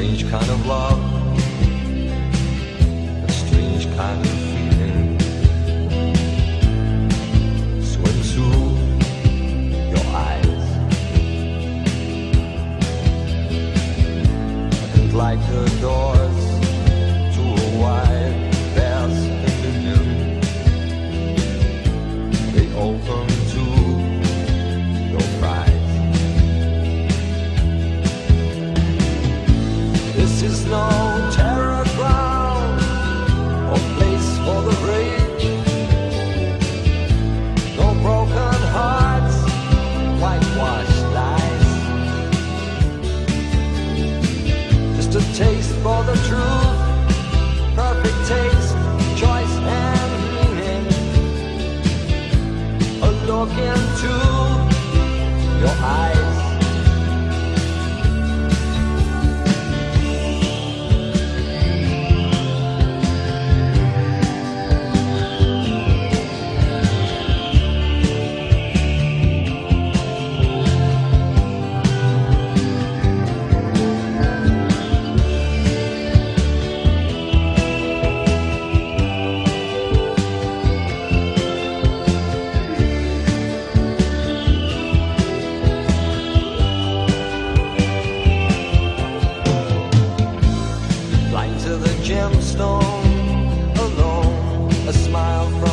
strange kind of love, a strange kind of feeling swims through your eyes, and like the doors to a wide vast dominion, they open to your pride. This is no terror ground or place for the brave. No broken hearts, whitewashed lies. Just a taste for the truth, perfect taste, choice and meaning. A look into your eyes. Gemstone alone, a smile from